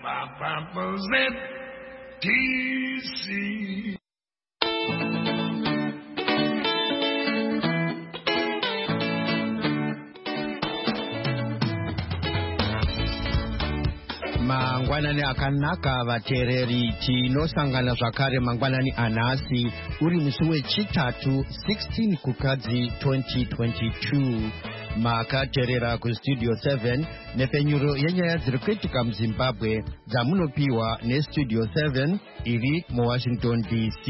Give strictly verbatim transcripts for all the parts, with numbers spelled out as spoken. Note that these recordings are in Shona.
Z T C. Mangwanani akanaka vateereri, tinosangana zvakare mangwanani anhasi uri musi wechitatu sixteen kukadzi twenty twenty-two. Makateerera kustudio seven nepfenyuro yenyaya dziri kuitika muzimbabwe dzamunopiwa nestudio seven iri muwashington D C.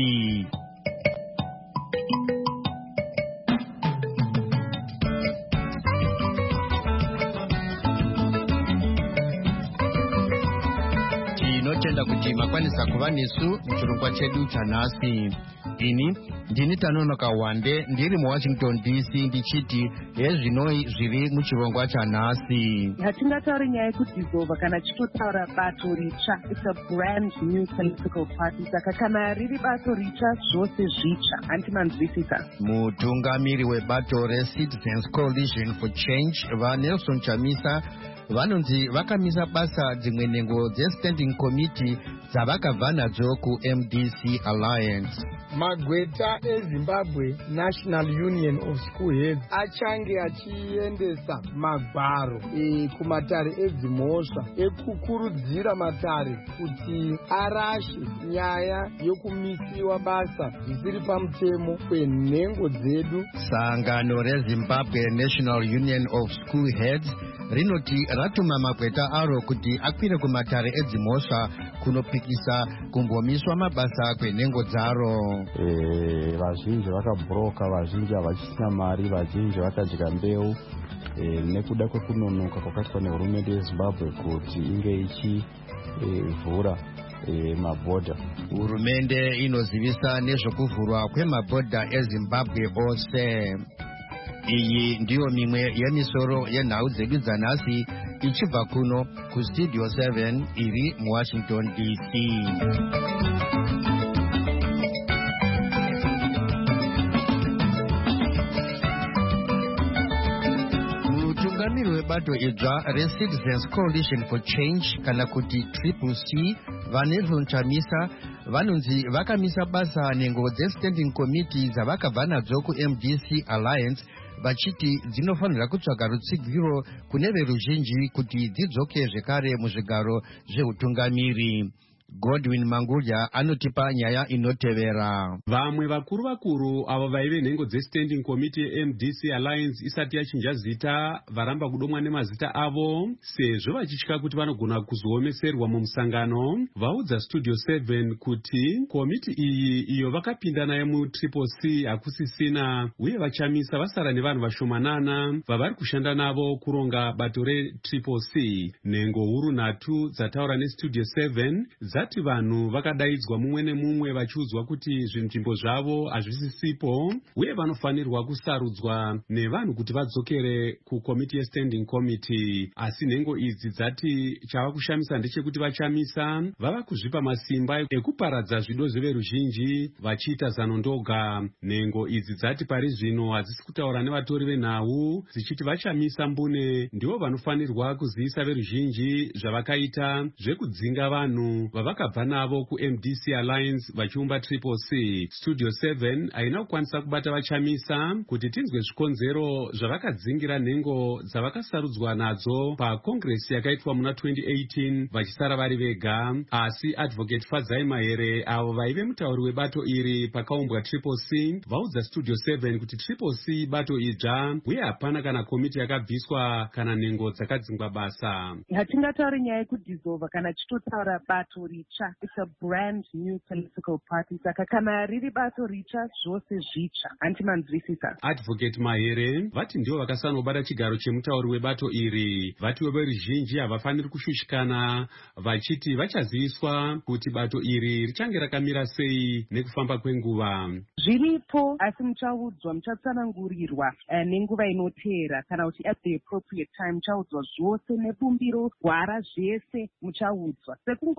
Tinotenda kuti makwanisa kuva nesu muchirongwa chedu chanhasi. Ini ndini Tanonoka Wande ndiri muwashington D C ndichiti hezvinoi zviri muchirongwa chanhasi. Hatingatauri nyaya yekudhizova kana tichitotaura bato ritsva. It's a brand new political party. Saka kana riri bato ritsva zvose zvitsva. Handimanzwisisa. Mutungamiri webato reCitizens Coalition for Change vaNelson Chamisa vanonzi vakamisa basa dzimwe nhengo dzestanding committee dzavakabva nadzo kuM D C Alliance. Magweta eZimbabwe National Union of School Heads achange achiendesa magwaro e, kumatare edzimhosva ekukurudzira matare kuti arashe nyaya yokumisiwa basa zvisiri pamutemo kwenhengo dzedu. Sangano reZimbabwe National Union of School Heads rinoti ratuma magweta aro kuti akwire kumatare edzimhosva kunopikisa kumbomiswa mabasa kwenhengo dzaro. E, vazhinji vakabhuroka, vazhinji havachisina mari, vazhinji vakadya mbeu e, nekuda kwekunonoka kwakaitwa nehurumende yeZimbabwe kuti inge ichivhura e, e, mabhodha. Hurumende inozivisa nezvokuvhurwa kwemabhodha eZimbabwe ose. Iyi ndiyo mimwe yemisoro yenhau dzedu dzanhasi ichibva kuno kustudio seven iri muwashington D C. Mutungamiri webato idzva reCitizens Coalition for Change kana kuti Triple C vaNelson Chamisa vanonzi vakamisa basa nhengo dzestanding committee dzavakabva nadzo kuM D C Alliance vachiti dzinofanira kutsvaga rutsigiro kune veruzhinji kuti dzidzoke zvekare muzvigaro zveutungamiri. Godwin Manguja anotipa nyaya inotevera. Vamwe vakuru vakuru avo vaive nhengo dzestanding committee yeM D C Alliance isati yachinja zita varamba kudomwa nemazita avo sezvo vachitya kuti vanogona kuzoomeserwa mumusangano. Vaudza studio seven kuti komiti iyi iyo vakapinda nayo muTriple C hakusisina uye vachamisa vasara nevanhu vashomanana vavari kushanda navo kuronga bato reTriple C. Nhengo huru nhatu dzataura nestudio seven dzati vanhu vakadaidzwa mumwe nemumwe vachiudzwa kuti zvinzvimbo zvavo hazvisisipo uye vanofanirwa kusarudzwa nevanhu kuti vadzokere kukomiti yestanding committee. Asi nhengo idzi dzati chava kushamisa ndechekuti vachamisa vava kuzvipa masimba ekuparadza zvido zveveruzhinji vachiita zano ndoga. Nhengo idzi dzati pari zvino hadzisi kutaura nevatori venhau dzichiti vachamisa mbune ndivo vanofanirwa kuziisa veruzhinji zvavakaita zvekudzinga vanhu vavakabva navo kuM D C Alliance vachiumba Triple C. Studio seven haina kukwanisa kubata vachamisa kuti tinzwe zvikonzero zvavakadzingira nhengo dzavakasarudzwa nadzo pakongresi yakaitwa muna twenty eighteen vachisara vari vega. Asi Advocate Fadzai Mahere avo vaive mutauri webato iri pakaumbwa Triple C vaudza Studio seven kuti Triple C bato idzva uye hapana kana komiti yakabviswa kana nhengo dzakadzingwa basa. Hatingatauri nyaya yekudhizova kana tichitotaura bato ritsva. It's a brand new political party. Saka kana riri bato ritsva zvose zvitsva. Handimanzwisisa. Advocate Mahere vati ndio vakasanobata chigaro chemutauri webato iri. Vati veruzhinji havafaniri kushushikana vachiti vachaziviswa kuti bato iri richange rakamira sei nekufamba kwenguva. Zviripo asi muchaudzwa, muchatsanangurirwa uh, nenguva inoteera kana kuti at the appropriate time muchaudzwa zvose nebumbiro gwara zvese muchaudzwa. Sekungoudzwa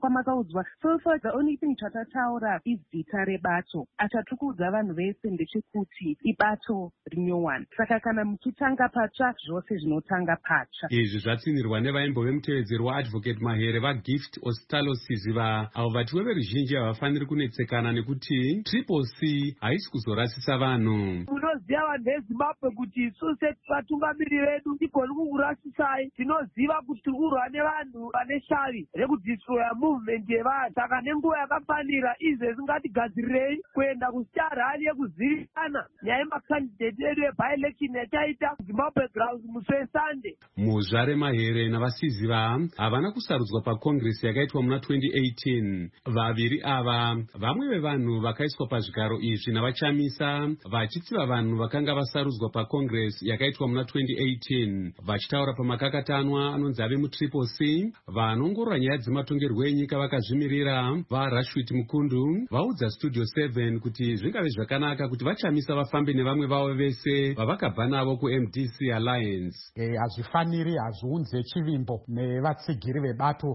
kwamakaudzwa so far the only thing chatataura izita rebato. Achatukudza vanhu vese ndechekuti ibato rinyowani. Saka kana muchitanga patsva zvose zvinotanga patsva. Izvi zvatsinirwa nevaimbo vemutevedzeri waadvocate Mahere vaGift Ostalo Siziva, avo vati weveruzhinji havafaniri kunetsekana nekuti triple C haisi kuzorasisa vanhu. Munoziva vanhu veZimbabwe kuti isu sevatungamiri vedu tigoni kukurasisai. Tinoziva kuti tiri kurwa nevanhu vane shavi rekudistroya movement yevanhu. Saka nenguva yakafanira izvezvi ngatigadzirirei kuenda kusita rali yekuzivisana nyaya yemakandidate edu ebyelection yachaita Zimbabwe grounds musi weSunday. Muzvare Mahere navasiziva havana kusarudzwa pakongresi yakaitwa muna twenty eighteen. Vaviri ava vamwe vevanhu vakaiswa pazvigaro izvi navachamisa vachitsiva vanhu vakanga vasarudzwa pakongresi yakaitwa muna twenty eighteen. Vachitaura pamakakatanwa anonzi ave mutriple C, vanongorora nyaya dzematongerwo enyika vakazvimirira vaRashwit Mukundu vaudza Studio seven kuti zvingave zvakanaka kuti vachamisa vafambe nevamwe vavo vese vavakabva navo kuM D C Alliance. Hazvifaniri, hazviunze chivimbo nevatsigiri vebato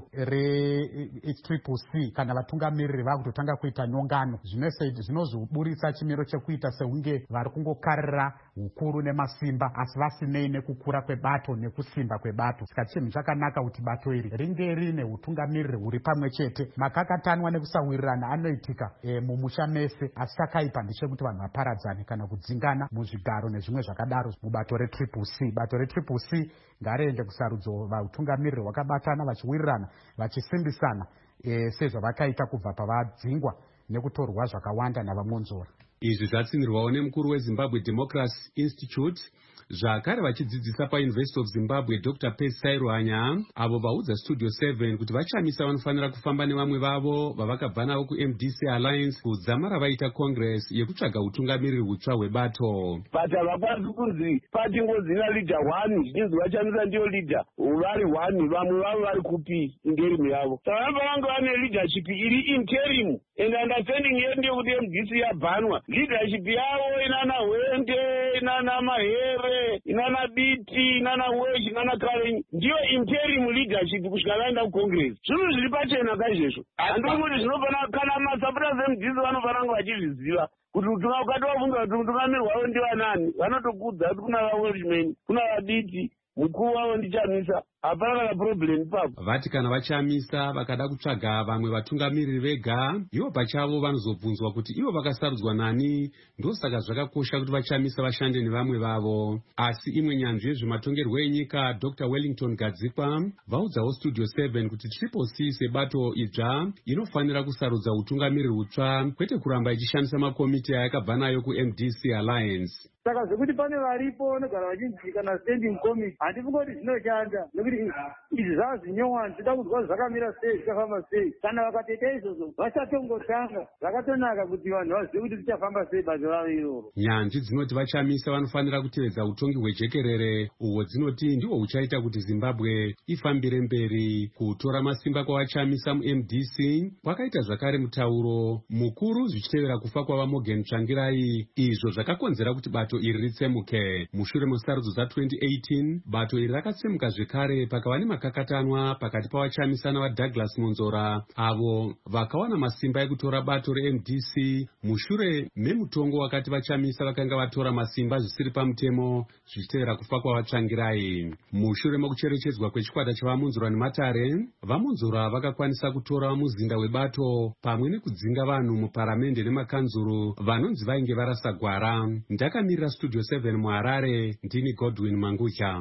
retriple C kana vatungamiriri vakutotanga kuita nyongano. Zvinozoburitsa chimiro chekuita sehunge vari kungokarira hukuru nemasimba asi vasinei nekukura kwebato nekusimba kwebato. Saka chinhu chakanaka kuti bato iri ringe rine utungamiriri huri pamwe chete. Makakatanwa nekusawirirana anoitika e, mumusha mese, asi chakaipa ndechekuti vanhu vaparadzane kana kudzingana muzvigaro nezvimwe zvakadaro mubato retriple C. Bato retriple C ngariende kusarudzo vautungamiriri hwakabatana vachiwirirana vachisimbisana e, sezvavakaita kubva pavadzingwa nekutorwa zvakawanda navamonzora. Izvi zvatsinirwawo nemukuru weZimbabwe Democracy Institute zvakare vachidzidzisa paUniversity of Zimbabwe Doctor Pesai Ruhanya, avo vaudza Studio seven kuti vachamisa vanofanira kufamba nevamwe vavo vavakabva navo kuM D C Alliance kudzamara vaita congress yekutsvaga utungamiriri hutsva hwebato. But havakwanisi kunzi pati ngozina leader one zvinzi vachamisa ndiyo leader vari one, vamwe vavo vari kupi interim yavo. Saka vanga vanga vane leadership iri interim and understanding yedu ndeyekuti M D C yabhanwa. Leadership yavo inana Hwende, inana Mahere, inana Biti, inana Wesh, inana Karen ndiyo interim leadership kusvika vaenda kucongress. Zvinhu zviri pachena kaizvozvo. Handiri kuti zvinofana kana masupporters eM D C vanofana kunge vachizviziva kuti utunga ukati wafunga kuti utungamiri hwavo ndivanani vanotokudza kuti kuna vaWelshman, kuna vaBiti, mukuru wavo ndichamisa. Hapana problem papo. Vati kana vachamisa vakada kutsvaga vamwe vatungamiriri vega, ivo pachavo vanozobvunzwa kuti ivo vakasarudzwa nani, ndosaka zvakakosha kuti vachamisa vashande nevamwe vavo. Asi imwe nyanzvi yezvematongerwo enyika Doctor Wellington Gadzikwa vaudzawo Studio seven kuti triple C sebato idzva inofanira kusarudza utungamiriri hutsva kwete kuramba ichishandisa makomiti ayakabva nayo kuM D C Alliance. Saka zvekuti pane varipo vanogara vachinzi kana standing committee handifungoti zvinoshanda nekuti izvi zvava zvinyowani zvida kunzwa zvakamira sei zvichafamba sei. Kana vakatoita izvozvo vachatongotanga zvakatonaka kuti vanhu vazive kuti zvichafamba sei bato ravo iroro. Nyanzvi dzinoti vachamisa vanofanira kutevedza utongi hwejekerere uhwo dzinoti ndihwo huchaita kuti Zimbabwe ifambire mberi. Kutora masimba kwavachamisa muM D C kwakaita zvakare mutauro mukuru zvichitevera kufa kwavaMorgan Tsvangirai, izvo zvakakonzera kuti bato iri ritsemuke. Mushure mesarudzo dza twenty eighteen bato iri rakatsemuka zvekare pakava nemakakatanwa pakati pavachamisa navaDouglas Monzora avo vakawana masimba ekutora bato reM D C mushure memutongo wakati vachamisa vakanga vatora masimba zvisiri pamutemo zvichitevera kufa kwavaTsvangirai. Mushure mekucherechedzwa kwechikwata chavaMonzora neMatare, vaMonzora vakakwanisa kutora muzinda webato pamwe nekudzinga vanhu muparamende nemakanzuru vanonzi vainge varasa gwara. Ndakamirira Studio seven muHarare, ndini Godwin Mangucha.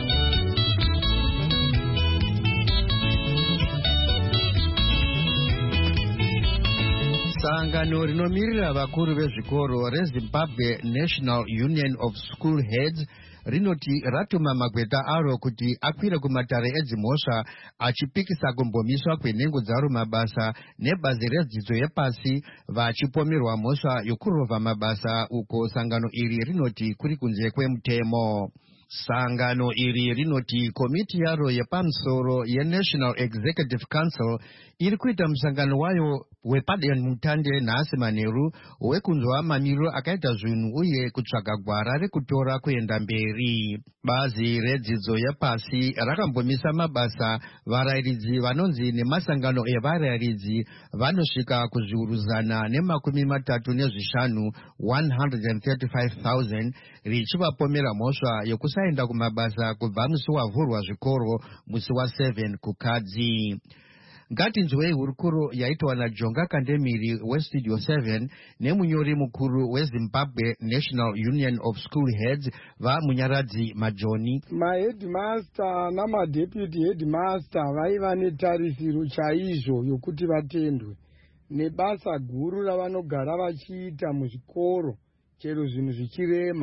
Sangano rinomirira vakuru vezvikoro reZimbabwe National Union of School Heads rinoti ratuma magweta aro kuti akwire kumatare edzimhosva achipikisa kumbomiswa kwenhengo dzaro mabasa nebazi redzidzo yepasi vachipomerwa mhosva yokurovha mabasa, uko sangano iri rinoti kuri kunze kwemutemo. Sangano iri rinoti komiti yaro yepamusoro yeNational Executive Council iri kuita musangano wayo wepademutande nhasi manheru wekunzwa mamiro akaita zvinhu uye kutsvaga gwara rekutora kuenda mberi. Bazi redzidzo yepasi rakambomisa mabasa varayiridzi vanonzi nemasangano evarayiridzi vanosvika kuzviuru zana nemakumi matatu nezvishanu one hundred thirty-five thousand richivapomera mhosva yokusaenda kumabasa kubva musi wavhurwa zvikoro musi waseven kukadzi. Ngatinzwei hurukuro yaitwa naJonga Kandemiri weStudio seven nemunyori mukuru weZimbabwe National Union of School Heads vamunyaradzi Majoni. Maheadmaster namadeputy headmaster vaiva netarisiro chaizvo yokuti vatendwe nebasa guru ravanogara vachiita muzvikoro chero zvinhu zvichirema.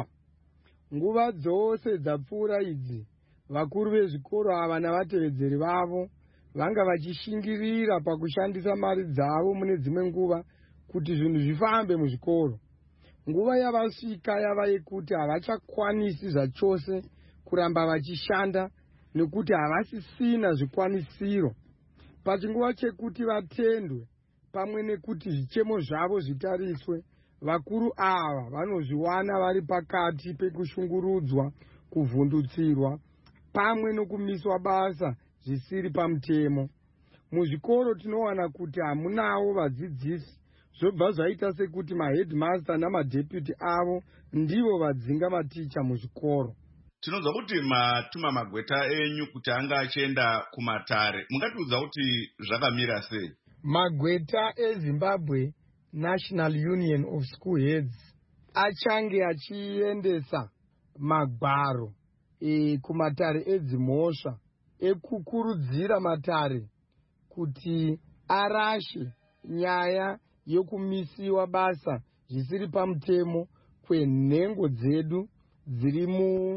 Nguva dzose dzapfuura idzi vakuru vezvikoro ava navatevedzeri vavo vanga vachishingirira pakushandisa mari dzavo mune dzimwe nguva kuti zvinhu zvifambe muzvikoro. Nguva yavasvika yava yekuti havachakwanisi zvachose kuramba vachishanda nekuti havasisina zvikwanisiro. Pachinguva chekuti vatendwe pamwe nekuti zvichemo zvavo zvitariswe, vakuru ava vanozviwana vari pakati pekushungurudzwa, kuvhundutsirwa pamwe nokumiswa basa zvisiri pamutemo. Muzvikoro tinowana kuti hamunawo vadzidzisi, zvobva zvaita sekuti maheadmaster namadeputy avo ndivo vadzinga maticha muzvikoro. Tinonzwa kuti matuma magweta enyu kuti anga achienda kumatare. Mungatiudza kuti zvakamira sei? Magweta eZimbabwe National Union of School Heads achange achiendesa magwaro e, kumatare edzimhosva ekukurudzira matare kuti arashe nyaya yokumisiwa basa zvisiri pamutemo kwenhengo dzedu dziri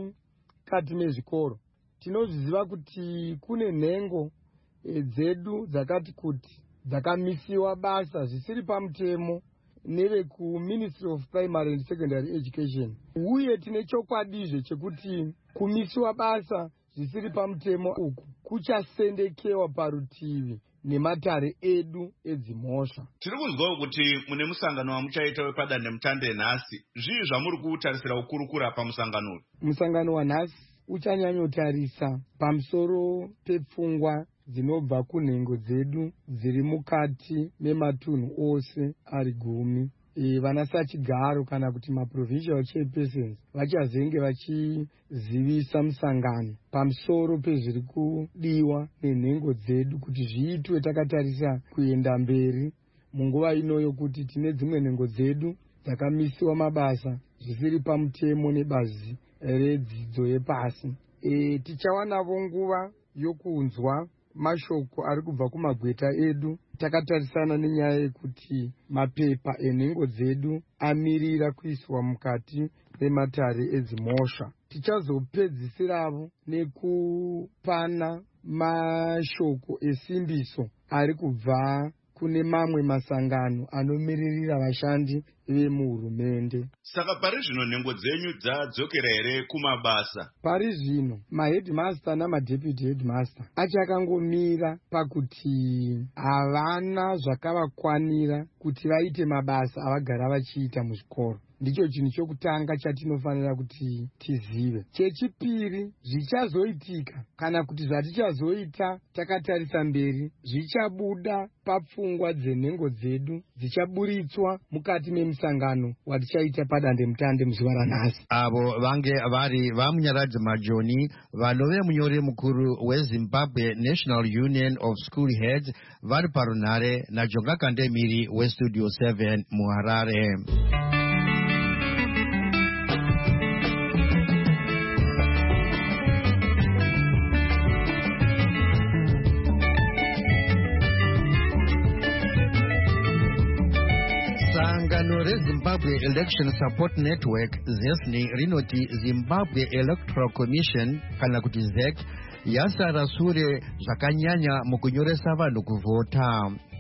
mukati mezvikoro. Tinozviziva kuti kune nhengo e, dzedu dzakati kuti dzakamisiwa basa zvisiri pamutemo neveku Ministry of Primary and Secondary Education. Uye tine chokwadizve chekuti kumisiwa basa zvisiri pamutemo uku kuchasendekewa parutivi nematare edu edzimhosva. Tiri kuzwawo kuti mune musangano wamuchaita wepadandemutande nhasi. Zvii zvamuri kutarisira ukurukura pamusangano uyu? Musangano wanhasi uchanyanyotarisa pamusoro pepfungwa dzinobva kunhengo dzedu dziri mukati mematunhu ose ari gumi. E, vanasachigaro kana kuti maprovincial chairpersons vachazenge vachizivisa musangano pamusoro pezviri kudiwa nenhengo dzedu kuti zviitwe takatarisa kuenda mberi munguva ino yokuti tine dzimwe nhengo dzedu dzakamisiwa mabasa zvisiri pamutemo nebazi redzidzo yepasi. E, tichawanavo nguva yokunzwa mashoko ari kubva kumagweta edu takatarisana nenyaya yekuti mapepa enhengo dzedu amirira kuiswa mukati mematare edzimhosva. Tichazopedzisiravo nekupana mashoko esimbiso ari kubva kune mamwe masangano anomiririra vashandi vemuhurumende. Saka pari zvino nhengo dzenyu dzadzokera here kumabasa? Pari zvino maheadmaster namadeputy headmaster achakangomira pakuti havana zvakavakwanira kuti vaite mabasa avagara vachiita muzvikoro. Ndicho chinhu chokutanga chatinofanira kuti tizive. Chechipiri, zvichazoitika kana kuti zvatichazoita takatarisa mberi zvichabuda papfungwa dzenhengo dzedu dzichaburitswa mukati memusangano watichaita padandemutande muzuva ranhasi. Avo vange vari vamunyaradzi Majoni vanove munyori mukuru weZimbabwe National Union of School Heads vari parunhare naJonga Kandemiri weStudio seven muHarare. Sangano reZimbabwe Election Support Network ZESNI rinoti Zimbabwe Electoral Commission kana kuti Z E C yasara sure zvakanyanya mukunyoresa vanhu kuvhota.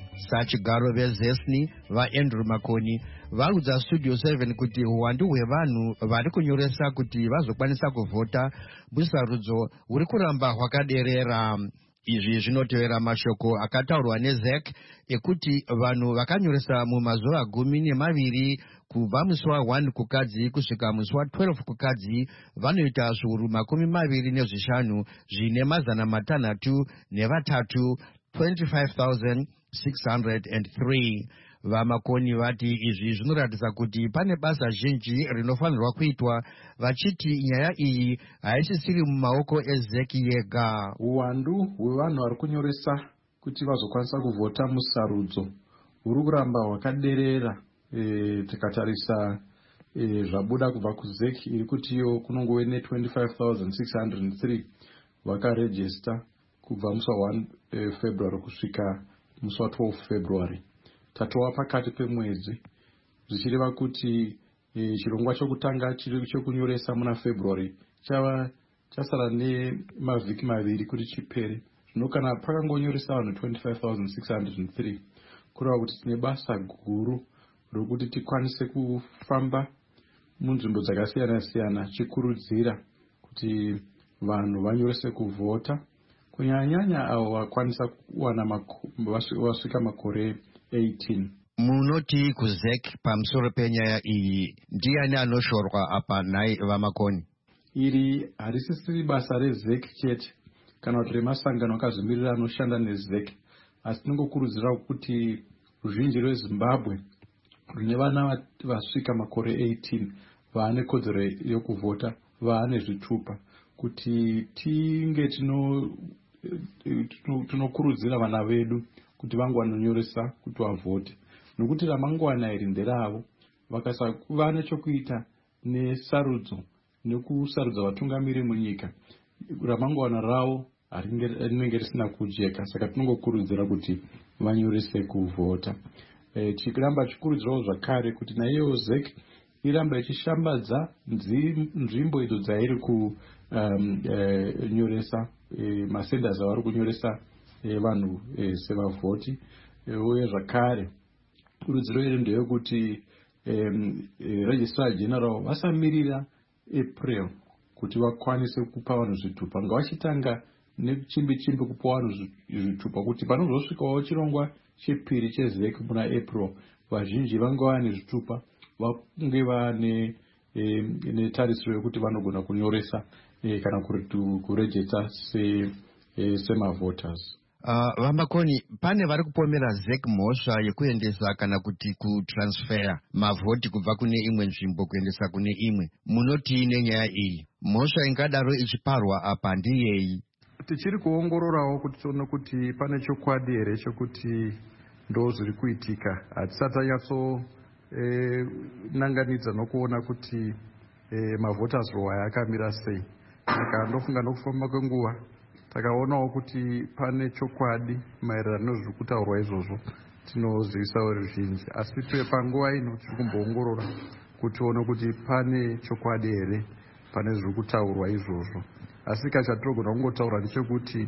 sachigaro vezesni vaandrew makoni vaudza studio seven kuti uwandu hwevanhu vari kunyoresa kuti vazokwanisa kuvhota musarudzo huri kuramba hwakaderera. Izvi zvinotevera mashoko akataurwa nezek ekuti vanhu vakanyoresa mumazuva gumi nemaviri kubva musi wa1 kukadzi kusvika musi wa12 kukadzi vanoita zviuru makumi maviri nezvishanu zvine mazana matanhatu nevatatu twenty-five thousand six hundred three. Vamakoni vati izvi zvinoratidza kuti pane basa zhinji rinofanirwa kuitwa, vachiti nyaya iyi haisisiri mumaoko ezeki yega. Uwandu hwevanhu vari kunyoresa kuti vazokwanisa kuvhota musarudzo huri kuramba hwakaderera. E, tikatarisa e, zvabuda kubva kuzeki iri kutiyo kunongove ne twenty-five thousand six hundred three vakarejista kubva musi wa1 e, February kusvika musi wa12 February. Tatova pakati pemwedzi zvichireva kuti e, chirongwa chokutanga chiri chokunyoresa muna February chava chasara nemavhiki maviri kuti chipere. Zvino kana pakangonyoresa vanhu twenty-five thousand six hundred three kureva kuti tine basa guru rokuti tikwanise kufamba munzvimbo dzakasiyana siyana chikurudzira kuti vanhu vanyorese kuvhota, kunyanyanya avo vakwanisa kuwana vasvika makore eighteen. Munoti kuzek pamusoro penyaya iyi ndiani anoshorwa apa nhai vamakoni? Iri harisisiri basa rezek chete kana kuti remasangano akazvimirira anoshanda nezek, asi tinongokurudzira kuti ruzhinji rweZimbabwe rune vana vasvika makore eighteen vaane kodzero yokuvhota, vaane zvitupa, kuti tinge tinokurudzira vana vedu kuti vangonyoresa kuti vavhote, nokuti ramangwana iri nderavo. Vakasakuva nechokuita nesarudzo nekusarudza vatungamiri munyika, ramangwana ravo rinenge risina kujeka. Saka tinongokurudzira kuti vanyorese kuvhota. E, chiramba chikurudzirawo zvakare kuti naiyo zek iramba ichishambadza nzvimbo idzo dzairi kunyoresa um, e, masenders avari kunyoresa e, vanhu e, sevavhoti. E, uye zvakare kurudziro iri ndeyekuti um, e, registrar general vasamirira April kuti vakwanise kupa vanhu zvitupa, ngavachitanga nechimbi chimbi kupa vanhu zvitupa kuti panozosvikawo chirongwa chepiri chezek muna April vazhinji vange vane zvitupa, vange vane e, netarisiro yekuti vanogona kunyoresa e, kana kurejista se e, semavoters. Uh, vamakoni, pane vari kupomera zek mhosva yekuendesa kana kuti kutransfera mavhoti kubva kune imwe nzvimbo kuendesa kune imwe. Munoti nenyaya iyi mhosva ingadaro ichiparwa apa ndiyei? Tichiri kuongororawo kuti tione kuti pane chokwadi here chekuti ndo zviri kuitika. Hatisati tanyatso e, nanganidza nokuona kuti e, mavoters row aya akamira sei. Saka ndofunga nokufamba kwenguva takaonawo kuti pane chokwadi maererano nezviri kutaurwa izvozvo, tinozivisawo ruzhinji. Asi panguva ino tiri kumboongorora kuti tione kuti pane chokwadi here pane zviri kutaurwa izvozvo. Asi kachatinogona kungotaura ndechekuti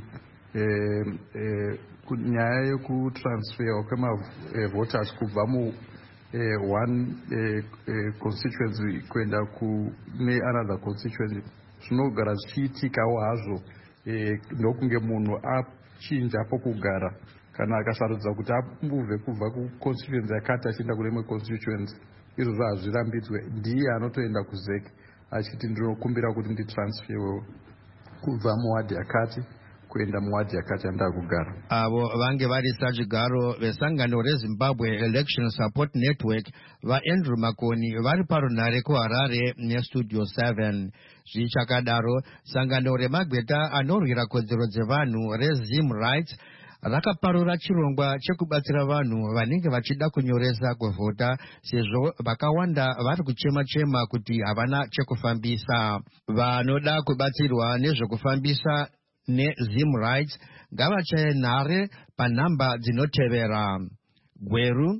eh, eh, nyaya yekutransferwa kwemavoters kubva mu eh, one eh, eh, constituency kuenda kune another constituency zvinogara zvichiitikawo hazvo eh, ndokunge munhu achinja pokugara kana akasarudza kuti ambubve kubva kuconstituency yakati achienda kune imwe constituency. Izvozvo hazvirambidzwe, ndiye anotoenda kuzek achiti ndinokumbira kuti nditransferwewo kubva muwadhi yakati kuenda muwadhi yakati anda kugara. Avo vange vari sachigaro vesangano reZimbabwe Election Support Network vaAndrew Makoni vari parunhare kuHarare nestudio seven. Zvichakadaro sangano remagweta anorwira kodzero dzevanhu reZim Rights rakaparura chirongwa chekubatsira vanhu vanenge vachida kunyoresa kuvhota sezvo vakawanda vari kuchema-chema kuti havana chekufambisa. Vanoda kubatsirwa nezvekufambisa neZim Rights ngavachaye nhare panhamba dzinotevera: gweru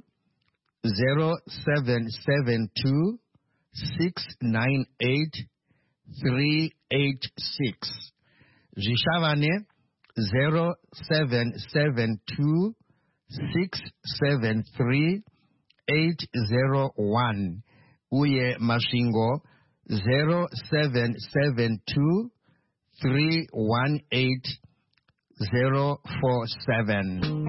zero seven seven two six nine eight three eight six, zvishavane zero seven seven two six seven three eight zero one uye masvingo zero seven seven two three one eight zero four seven.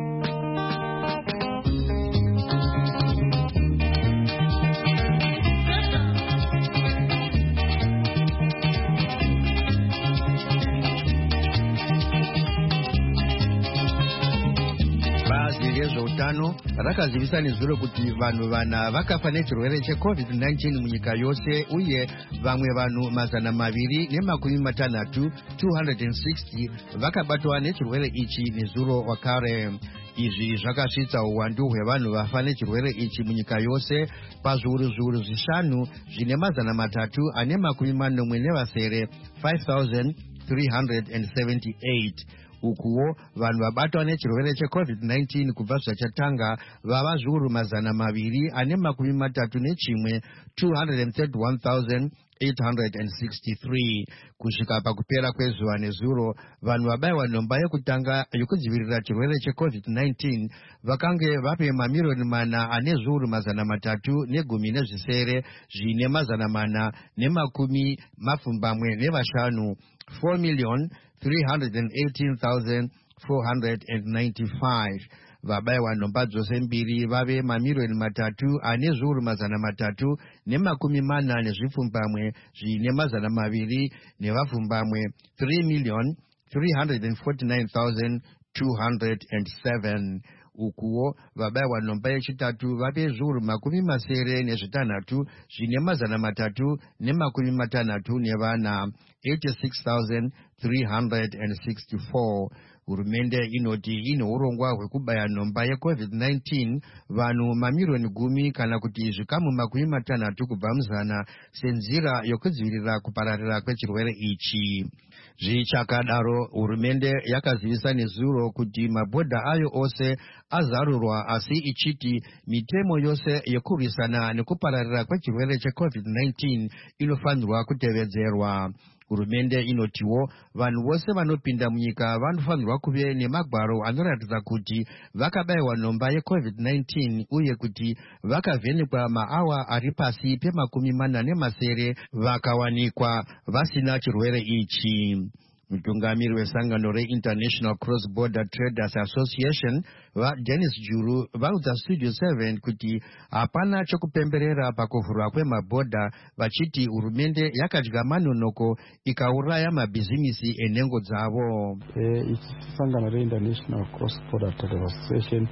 Rezveutano rakazivisa nezuro kuti vanhu vana vakafa nechirwere checovid nineteen munyika yose uye vamwe vanhu mazana maviri nemakumi matanhatu two hundred sixty vakabatwa nechirwere ichi nezuro wakare. Izvi zvakasvitsa uwandu hwevanhu vafa nechirwere ichi munyika yose pazviuru zviuru zvishanu zvine mazana matatu ane makumi manomwe nevasere five thousand three hundred seventy-eight. Ukuwo vanhu vabatwa nechirwere checovid nineteen kubva zvachatanga vava zviuru mazana maviri ane makumi matatu nechimwe two hundred thirty-one thousand eight hundred sixty-three. Kusvika pakupera kwezuva nezuro vanhu vabayiwa nhomba yekutanga yokudzivirira chirwere checovid nineteen vakange vape mamiriyoni mana ane zviuru mazana matatu negumi nezvisere zvine mazana mana nemakumi mapfumbamwe nevashanu four million three hundred eighteen thousand four hundred ninety-five. Vabayiwa nhomba dzose mbiri vave mamiriyoni matatu ane zviuru mazana matatu nemakumi mana nezvipfumbamwe zvine mazana maviri nevapfumbamwe three million three hundred forty-nine thousand two hundred seven. Ukuwo vabayiwa nhomba yechitatu vave zviuru makumi masere nezvitanhatu zvine mazana matatu nemakumi matanhatu nevana eighty-six thousand three hundred sixty-four. Hurumende inoti ine urongwa hwekubaya nhomba yecovid nineteen vanhu mamiriyoni gumi kana kuti zvikamu makumi matanhatu kubva muzana senzira yokudzivirira kupararira kwechirwere ichi. Zvichakadaro hurumende yakazivisa nezuro kuti mabhodha ayo ose azarurwa asi ichiti mitemo yose yekurwisana nekupararira kwechirwere checovid nineteen inofanirwa kutevedzerwa. Hurumende inotiwo vanhu vose vanopinda munyika vanofanirwa kuve nemagwaro anoratidza kuti vakabayiwa nhomba yecovid nineteen uye kuti vakavhenekwa maawa ari pasi pemakumi mana nemasere vakawanikwa vasina chirwere ichi. Mutungamiri wesangano re-International Cross Border Traders Association vaDennis Juru vaudza Studio seven kuti hapana chokupemberera pakuvhurwa kwemabhodha vachiti hurumende yakadya manonoko ikauraya mabhizimisi enhengo dzavo. Ichi sangano re-International Cross Border Traders Association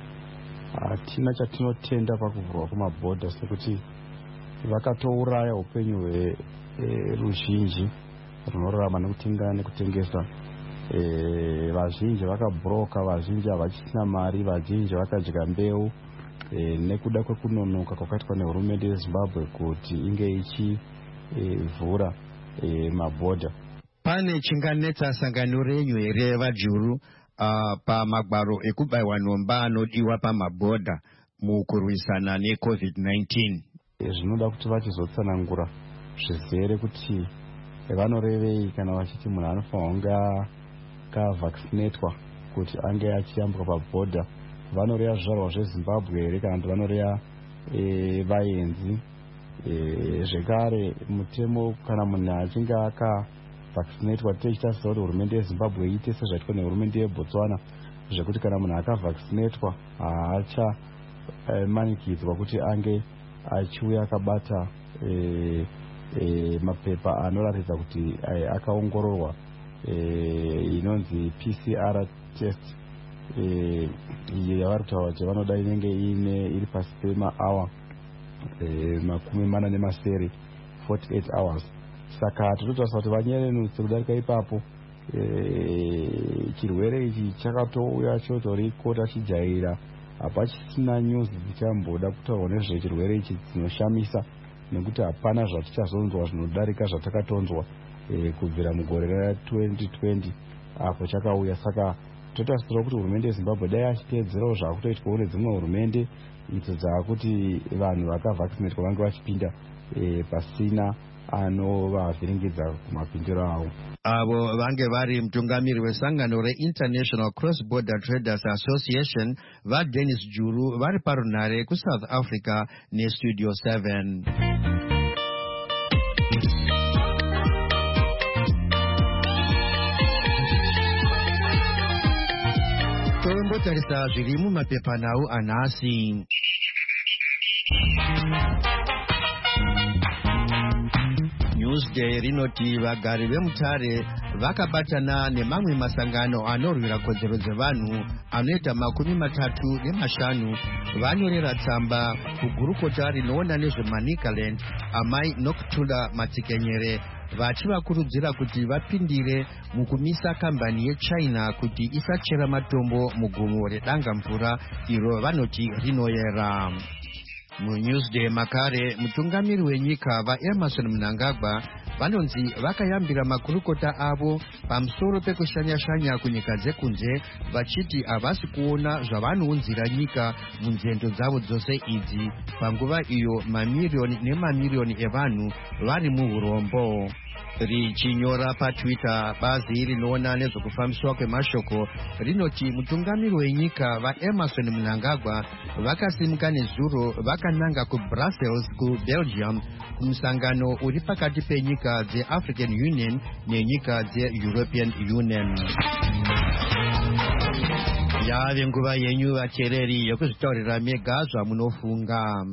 hatina chatinotenda pakuvhurwa kwemabhodha sekuti vakatouraya upenyu hweruzhinji runorarama nekutenga nekutengesa. E, vazhinji vakabhuroka, vazhinji havachisina mari, vazhinji vakadya mbeu e, nekuda kwekunonoka kwakaitwa nehurumende yeZimbabwe kuti inge ichivhura e, e, mabhodha. Pane chinganetsa sangano renyu here vaJuru uh, pamagwaro ekubayiwa nhomba anodiwa pamabhodha mukurwisana necovid nineteen? E, zvinoda kuti vachizotsanangura zvizere kuti vanorevei kana vachiti munhu anofanira kunge akavhaccinatwa kuti ange achiyambuka pabhodha. Vanoreva zvizvarwa zveZimbabwe here kana kuti vanoreva e, vaenzi e, zvekare mutemo kana munhu achinge akavhaccinatwa tichitarisa kuti hurumende yeZimbabwe iite sezvaitwa nehurumende yeBotswana zvekuti kana munhu akavhaccinatwa haacha e, manikidzwa kuti ange achiuya akabata e, E, mapepa anoratidza kuti e, akaongororwa e, inonzi P C R test e, iyo yavari kutaura kuti vanoda inenge ine iri pasi pemaawa e, makumi mana nemasere forty-eight hours. Saka tototarisa kuti vanyerenutse kudarika ipapo e, chirwere ichi chakatouya chotoriko tachijaira hapachisina nyuzi dzichamboda kutaurwa nezvechirwere ichi dzinoshamisa nekuti hapana zvatichazonzwa zvinodarika zvatakatonzwa e, kubvira mugore ratwenty twenty apo chakauya. Saka totasira kuti hurumende yeZimbabwe dai achiteedzerawo zvakutoitwawo nedzimwe hurumende idzo dzaakuti vanhu vakavhaccinatwa vange vachipinda e, pasina anovavhiringidza mapindiro avo. Avo vange vari mutungamiri wesangano re-International Cross Border Traders Association vaDennis Juru vari parunhare kuSouth Africa neStudio seven. Tombotarisa zviri mumapepanhau anhasi. Newsday rinoti vagari vemutare vakabatana nemamwe masangano anorwira kodzero dzevanhu anoita makumi matatu nemashanu vanyorera tsamba kugurukota rinoona nezvemanicaland amai Nokutula Matsikenyere vachivakurudzira kuti vapindire mukumisa kambani yeChina kuti isachera matombo mugomo redanga mvura iro vanoti rinoyera. MuNewsday makare mutungamiri wenyika vaEmerson Mnangagwa vanonzi vakayambira makurukota avo pamusoro pekushanya-shanya kunyika dzekunze vachiti havasi kuona zvavanounzira nyika munzendo dzavo dzose idzi panguva iyo mamiriyoni nemamiriyoni evanhu vari muurombo. Richinyora paTwitter, bazi rinoona nezvekufambiswa kwemashoko rinoti mutungamiri wenyika vaEmerson Mnangagwa vakasimuka nezuro vakananga kuBrussels kuBelgium kumusangano uri pakati penyika dzeAfrican Union nenyika dzeEuropean Union. Yave nguva yenyu vateereri yokuzvitaurira mega zvamunofunga.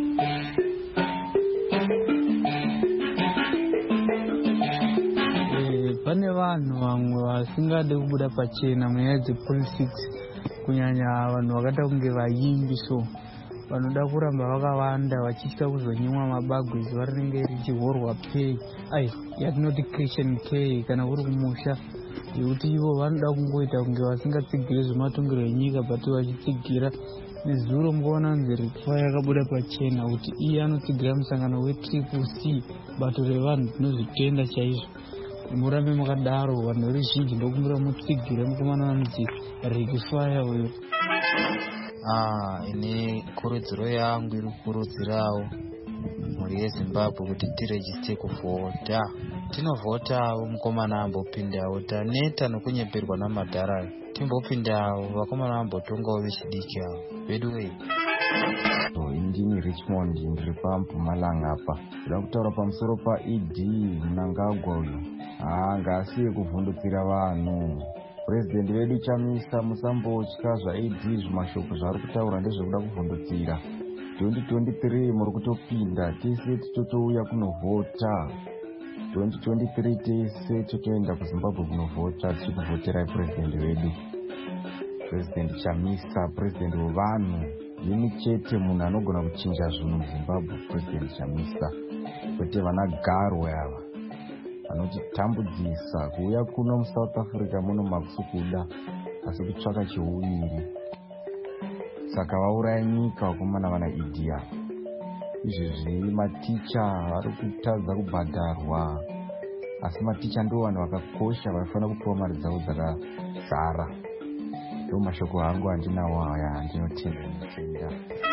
Pane vanhu vamwe vasingade kubuda pachena munyaya dzepolitics, kunyanya vanhu vakata kunge vaimbi, so vanoda kuramba vakawanda vachitya kuzonyimwa mabagwe zuva rinenge richihorwa pay ai yatinoti Christian K kana kuri kumusha, yekuti ivo vanoda kungoita kunge vasingatsigiri zvematongero enyika bati vachitsigira. Nezuro mukaona nzi Ritfaa yakabuda pachena kuti iye anotsigira musangano weTriple C, bato revanhu tinozvitenda chaizvo. Murambe makadaro, vanhu veruzhinji ndokumbira mutsigire mukomana wanzi Ritfaa uyo. Ah, ine kurudziro yangu iri kukurudzirawo mhuri yeZimbabwe kuti tirejiste kuvhota. Tinovhotawo mukomana ambopindawo, taneta nokunyeperwa namadhara timbopindawo, vakomana vambotongawo vechidiki avo vedu wei. Indini Richmond ndiri paMpumalanga apa. Ndinoda kutaura pamusoro paE D Mnangagwa uyu. Ah, ngasiye kuvhundutsira vanhu. President wedu Chamisa musambotya zvaE D zvimashoko zvaari kutaura ndezvekuda kuvhundutsira. twenty twenty-three muri kutopinda tese titotouya kunovhota. twenty twenty-three tese totoenda kuZimbabwe kunovhota tichikuvhoterai president wedu. President Chamisa, president wevanhu. Yini chete munhu anogona kuchinja zvinhu muZimbabwe, President Chamisa, kwete vana Garwe ava vanotitambudzisa. Kuuya kuno muSouth Africa muno makusi kuda asi kutsvaka chiuviri, saka vauraya nyika vakomana vana Idia. Izvezvi maticha vari kutadza kubhadharwa, asi maticha ndo vanhu vakakosha vaifanira kupiwa mari dzavo dzakazara. Ndo mashoko angu andinawo aya andinotenda.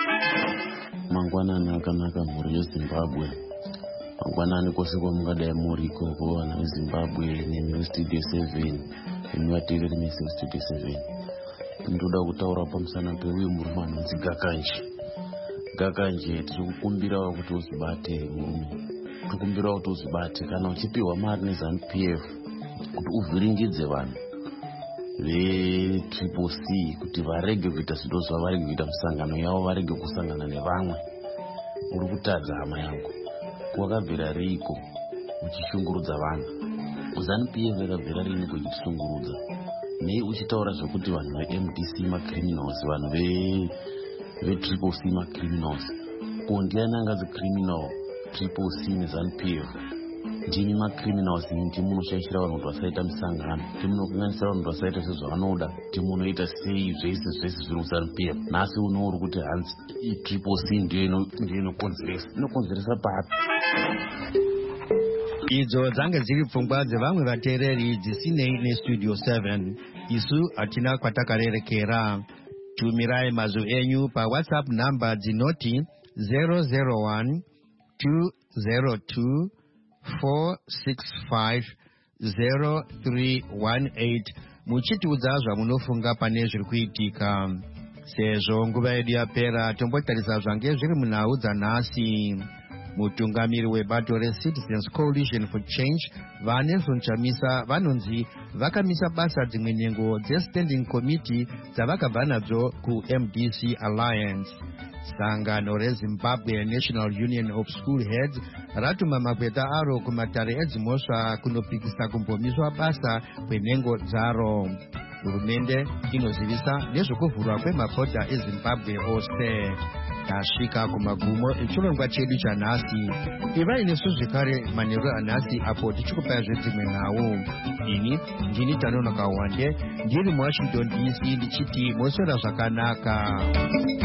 Mangwanani akanaka mhuri yeZimbabwe. Mangwanani kwose kwamungadai muri ikoko vana veZimbabwe neStudio seven nevateereri neStudio seven. Ndoda kutaura pamusana peuyu murume anonzi Gakanje. Gakanje tiri kukumbirawo kuti uzvibate murume. Tikumbirawo kuti uzvibate kana uchipiwa mari neZANU P F kuti uvhiringidze vanhu veTriple C kuti varege kuita zvinhu zvavarege kuita musangano yavo, varege kusangana nevamwe. Uri kutadza hama yangu. Kwakabvira riko uchishungurudza vanhu. ZANU P F yakabvira riniko ichishungurudza? Nei uchitaura zvokuti vanhu veM D C macriminals, vanhu veTriple C macriminals. Ko ndiani angazi criminal Triple C neZANU P F? Ndimi macriminals, ndimunoshaishira vanhu kuti vasaita misangano, ndimunokanganisira vanhu kuti vasaita sezvavanoda, ndimunoita sei zvese zvese zviri muZANU P F. Nhasi unouri kuti hanzi Triple C ndiyo inokonzeresa. Inokonzeresa papi? Idzo dzange dziri pfungwa dzevamwe vateereri dzisinei neStudio seven. Isu hatina kwatakarerekera. Tumirai mazwi enyu paWhatsApp namba dzinoti zero zero one two zero two four six five zero three one eight muchitiudza zvamunofunga pane zviri kuitika. Sezvo nguva yedu yapera, tombotarisa zvange zviri munhau dzanhasi. Mutungamiri webato reCitizens Coalition for Change vaNelson Chamisa vanonzi vakamisa basa dzimwe nhengo dzeStanding Committee dzavakabva nadzo kuM D C Alliance. Sangano reZimbabwe National Union of School Heads ratuma magweta aro kumatare edzimhosva kunopikisa kumbomiswa basa kwenhengo dzaro. Hurumende inozivisa nezvekuvhurwa kwemabhodha eZimbabwe ose. Tasvika kumagumo echirongwa chedu chanhasi. Ivai nesu zvekare manheru anhasi apo tichikupai zvedzimwe nhau. Ini ndini Tanonoka Wande ndiri muWashington D C ndichiti moswera zvakanaka.